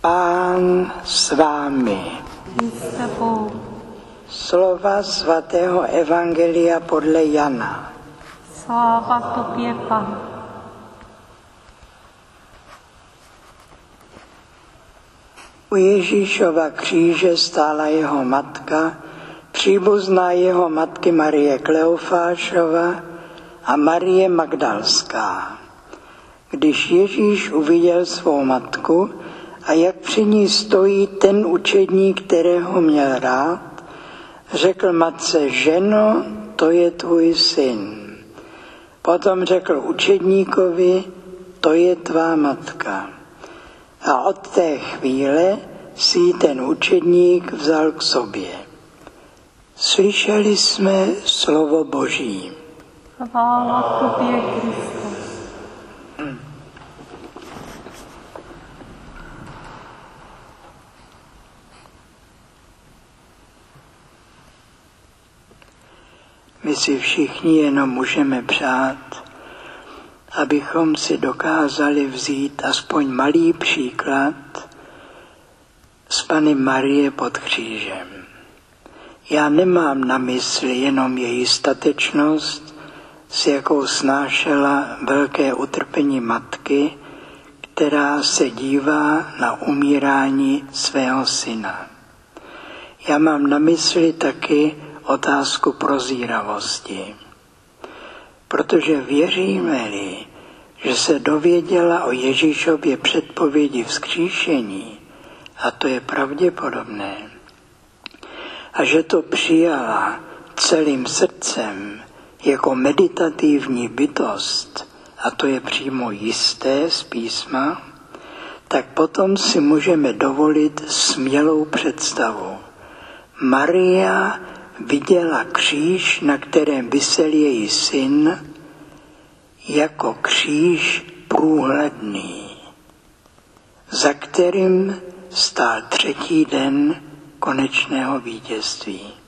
Pán s vámi. Slova svatého Evangelia podle Jana. Sláva tobě, Pane. U Ježíšova kříže stála jeho matka, příbuzná jeho matky Marie Kleofášova a Marie Magdalská. Když Ježíš uviděl svou matku a jak při ní stojí ten učedník, kterého měl rád, řekl matce: ženo, to je tvůj syn. Potom řekl učedníkovi: to je tvá matka. A od té chvíle si ji ten učedník vzal k sobě. Slyšeli jsme slovo Boží. Chvála tobě, Kriste. My si všichni jenom můžeme přát, abychom si dokázali vzít aspoň malý příklad z Panny Marie pod křížem. Já nemám na mysli jenom její statečnost, s jakou snášela velké utrpení matky, která se dívá na umírání svého syna. Já mám na mysli taky otázku prozíravosti. Protože věříme-li, že se dověděla o Ježíšově předpovědi vzkříšení, a to je pravděpodobné, a že to přijala celým srdcem jako meditativní bytost, a to je přímo jisté z písma, tak potom si můžeme dovolit smělou představu. Maria viděla kříž, na kterém visel její syn, jako kříž průhledný, za kterým stál třetí den konečného vítězství.